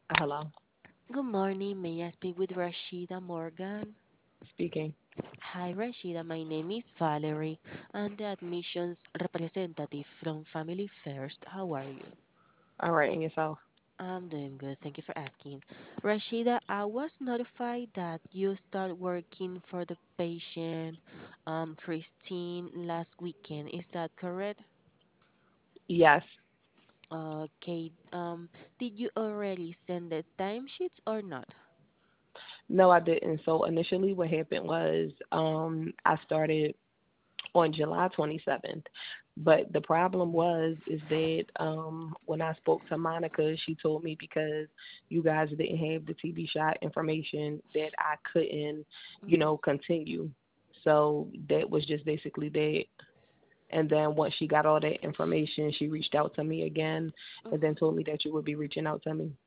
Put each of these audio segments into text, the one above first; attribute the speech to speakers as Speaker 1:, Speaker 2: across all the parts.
Speaker 1: Hello,
Speaker 2: Good morning. May I speak with Rashida Morgan?
Speaker 1: speaking.
Speaker 2: Hi, Rashida. My name is Valerie. I'm the admissions representative from Family First. How are you?
Speaker 1: All right, and yourself?
Speaker 2: I'm doing good. Thank you for asking. Rashida, I was notified that you start working for the patient, Christine, last weekend. Is that correct?
Speaker 1: Yes.
Speaker 2: Okay. Did you already send the timesheets or not?
Speaker 1: No, I didn't. So initially, what happened was I started on July 27th, but the problem was is that when I spoke to Monica, she told me because you guys didn't have the TB shot information that I couldn't,
Speaker 2: Mm-hmm.
Speaker 1: continue. So that was just basically that. And then once she got all that information, she reached out to me again and then
Speaker 2: Mm-hmm.
Speaker 1: told me that you would be reaching out to me.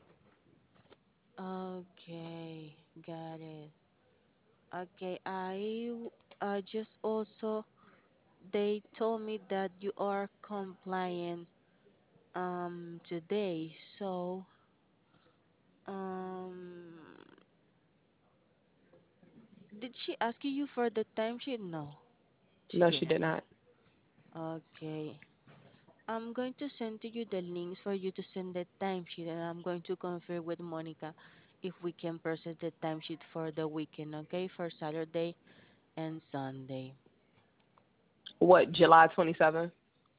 Speaker 2: Okay, got it. Okay, just also they told me that you are compliant today. So um did she ask you for the timesheet? No, she
Speaker 1: No, she
Speaker 2: didn't.
Speaker 1: did not.
Speaker 2: Okay. I'm going to send to you the links for you to send the timesheet, and I'm going to confirm with Monica if we can process the timesheet for the weekend, okay? For Saturday and Sunday.
Speaker 1: What, July 27th?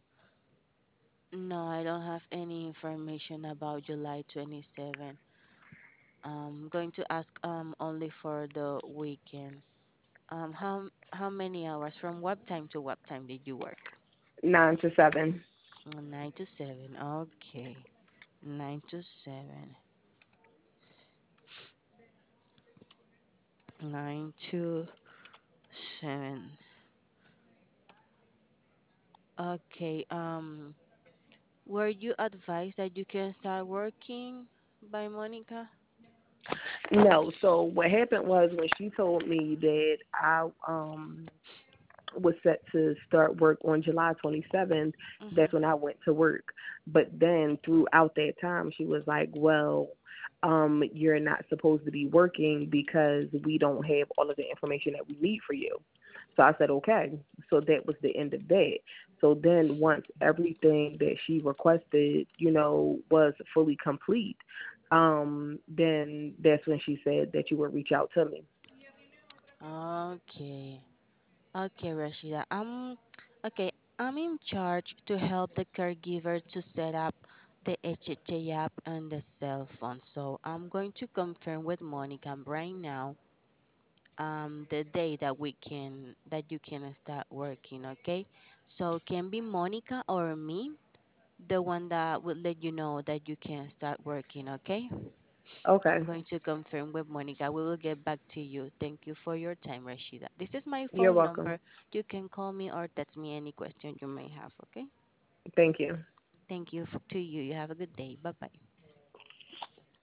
Speaker 2: No, I don't have any information about July 27. I'm going to ask only for the weekend. How many hours from what time to what time did you work?
Speaker 1: 9 to 7.
Speaker 2: 9 to 7. Okay. 9 to 7. 9 to 7. Okay. Were you advised that you can start working by Monica?
Speaker 1: No, so what happened was when she told me that I was set to start work on July 27th,
Speaker 2: Mm-hmm.
Speaker 1: that's when I went to work. But then throughout that time, she was like, well, you're not supposed to be working because we don't have all of the information that we need for you. So I said, okay. So that was the end of that. So then once everything that she requested, was fully complete, then that's when she said that you would reach out to me.
Speaker 2: Okay. Okay, Rashida. Okay. I'm in charge to help the caregiver to set up the HHA app and the cell phone. So I'm going to confirm with Monica right now the day that you can start working, okay? So can be Monica or me, the one that will let you know that you can start working, okay? I'm
Speaker 1: Okay.
Speaker 2: going to confirm with Monica. We will get back to you. Thank you for your time, Rashida. This is my
Speaker 1: You're
Speaker 2: phone
Speaker 1: welcome.
Speaker 2: number. You can call me or text me any question you may have, okay?
Speaker 1: Thank you.
Speaker 2: Thank you to you. You have a good day. Bye bye.